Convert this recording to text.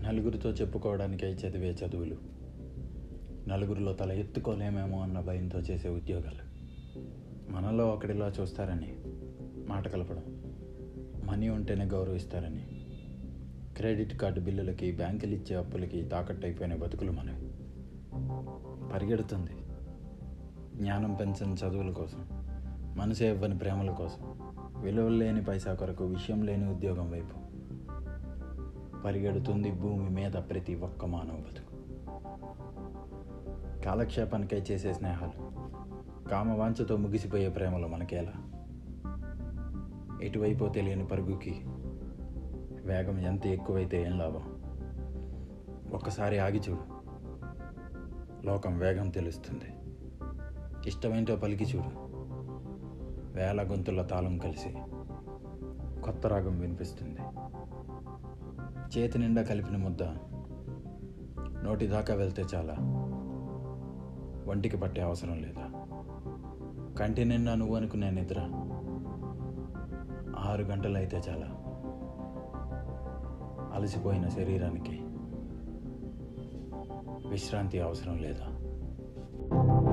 నలుగురితో చెప్పుకోవడానికై చదివే చదువులు, నలుగురిలో తల ఎత్తుకోలేమేమో అన్న భయంతో చేసే ఉద్యోగాలు, మనలో ఒకడిలా చూస్తారని మాట కలపడం, మనీ ఉంటేనే గౌరవిస్తారని, క్రెడిట్ కార్డు బిల్లులకి, బ్యాంకులు ఇచ్చే అప్పులకి తాకట్టయిపోయిన బతుకులు మనవి. పరిగెడుతుంది జ్ఞానం పెంచని చదువుల కోసం, మనసు ఇవ్వని ప్రేమల కోసం, విలువలు లేని పైసా కొరకు, విషయం లేని ఉద్యోగం వైపు పరిగెడుతుంది భూమి మీద ప్రతి ఒక్క మానవ బతుకు. కాలక్షేపానికై చేసే స్నేహాలు, కామవాంఛతో ముగిసిపోయే ప్రేమలు మనకేలా? ఎటువైపో తెలియని పరుగుకి వేగం ఎంత ఎక్కువైతే ఏం లాభం? ఒక్కసారి ఆగి చూడు, లోకం వేగం తెలుస్తుంది. ఇష్టమేంటో పలికి చూడు, వేల గొంతుల తాళం కలిసి కొత్త రాగం వినిపిస్తుంది. చేతి నిండా కలిపిన ముద్ద నోటి దాకా వెళ్తే చాలా, ఒంటికి పట్టే అవసరం లేదా? కంటి నిండా నువ్వు అనుకునే నిద్ర 6 గంటలైతే చాలా. అలసిపోయిన శరీరానికి విశ్రాంతి అవసరం లేదా?